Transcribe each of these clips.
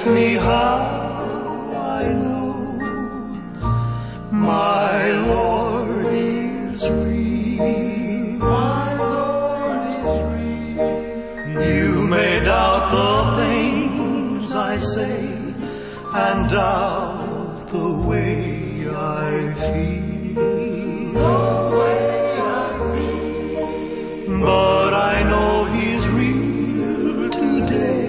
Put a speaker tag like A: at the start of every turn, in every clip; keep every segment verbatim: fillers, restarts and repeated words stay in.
A: ask me how I know my Lord is real. My Lord is real. You may doubt the things I say and doubt the way I feel. The way I feel. But I know He's real today.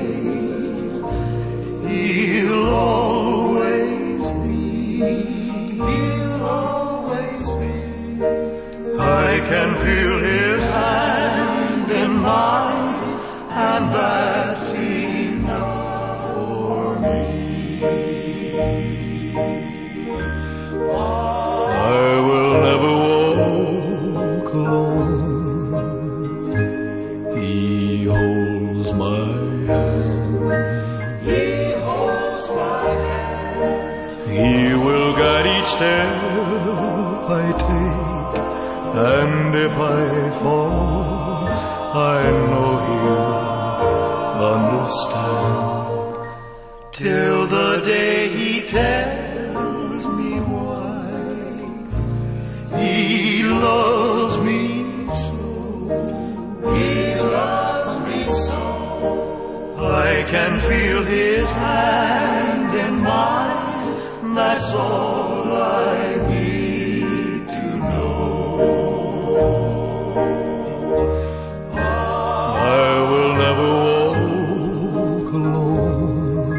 A: He'll always be. He'll always be. I can feel His hand in mine, and that's enough for me. I will never walk alone. He holds my hand. He holds my hand. He will guide each step I take, and if I fall, I know He'll understand. Till the day He tells me why He loves me so. He loves me so. I can feel His hand in mine. That's all I need to know. I will never walk alone.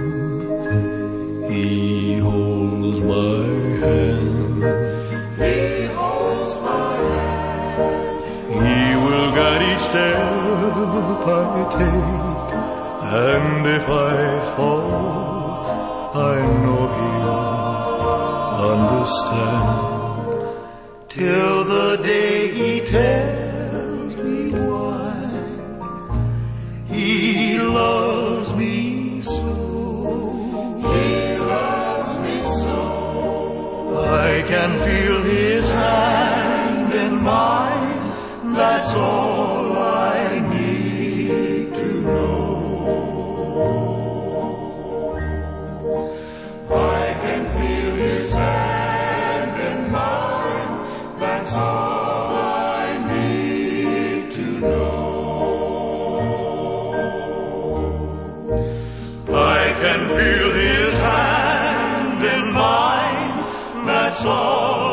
A: He holds my hand. He holds my hand. He will guide each step I take, and if I fall, I know He'll understand. Till the day He tells me why He loves me so. He loves me so. I can feel His hand in mine. That's all I need to know. I can feel His hand in mine. That's all I need to know. I can feel His hand in mine. That's all